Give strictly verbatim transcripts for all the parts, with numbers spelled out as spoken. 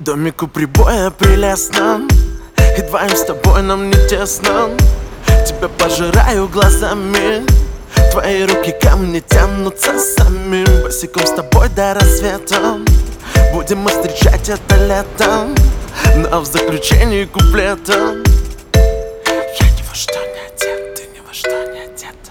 домику прибоя прелестном, и двоим с тобой нам не тесно. Тебя пожираю глазами, твои руки ко мне тянутся сами. Босиком с тобой до рассвета будем мы встречать это летом, но в заключении куплета: я ни во что не одет, ты ни во что не одета.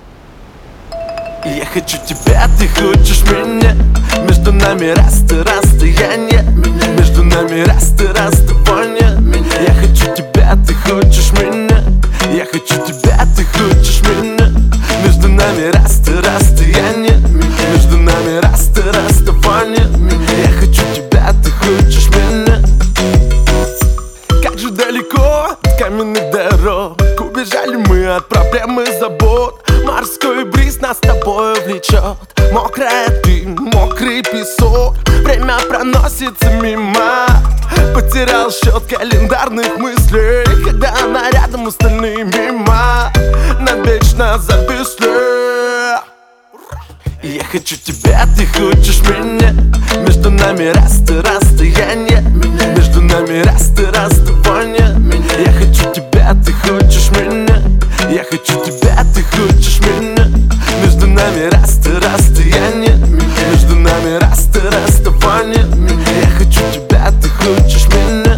Я хочу тебя, ты хочешь меня. Между нами расты, расстояние. Между нами расты, расставание. Я хочу тебя, ты хочешь меня. Я хочу тебя, ты хочешь меня. Между нами расты, расстояние. Между нами расты, расставание. Я хочу тебя, ты хочешь меня. Как же далеко от каменных дорог убежали мы от проблем и забот. Морской бриз нас с тобой влечет. Мокрая ты, мокрый песок. Время проносится мимо. Потерял счет календарных мыслей, когда она рядом, остальные мимо. Навечно зависли. Я хочу тебя, ты хочешь меня. Между нами расты, расстояние. Между нами расты, расставание. Я хочу тебя, ты хочешь меня. Я хочу тебя, ты хочешь меня. Между нами расты, расстояние. Между нами расты, расставание. Я хочу тебя, ты хочешь меня.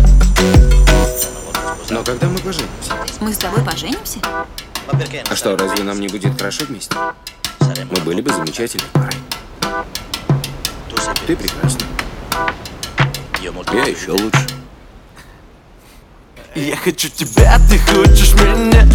Но когда мы поженимся? Мы с тобой поженимся? А что, разве нам не будет хорошо вместе? Мы были бы замечательной парой. Ты прекрасна. Я еще лучше. Я хочу тебя, ты хочешь меня.